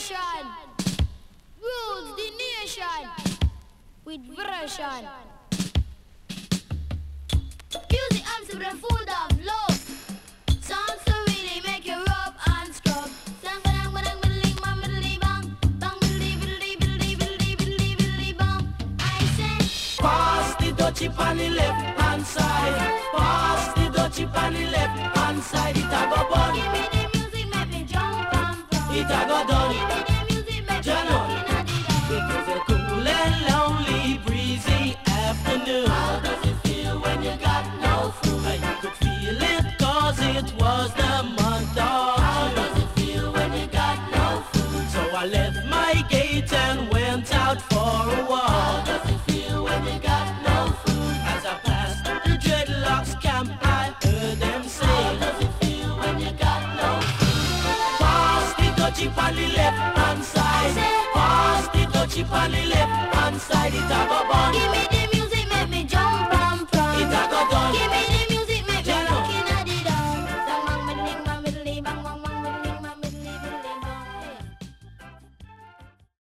generation rules the nation with version. Music answer the food of love. Songs to really make you rub and scrub. Sang badang badang biddly bang biddly bang bang biddly biddly biddly biddly biddly biddly bang. I say, pass the dutchie on the left hand side. Pass the dutchie on the left hand side. It a go bun. give me the music, make me jump and from. It a go done. Give me the music, make me Jump. jump in a the dark. It was a cool and lonely, breezy afternoon. How does it feel when you got no food? You could feel it cause it was the month of How does it feel when you got no food? So I left my gate and went out for a walk. How does it feel when you got no food? As I passed the dreadlocks camp, I heard them say, how does it feel when you got no food? Pass the dutchie on the left hand side. Pass the dutchie on the left hand side. It a go bun. Give me the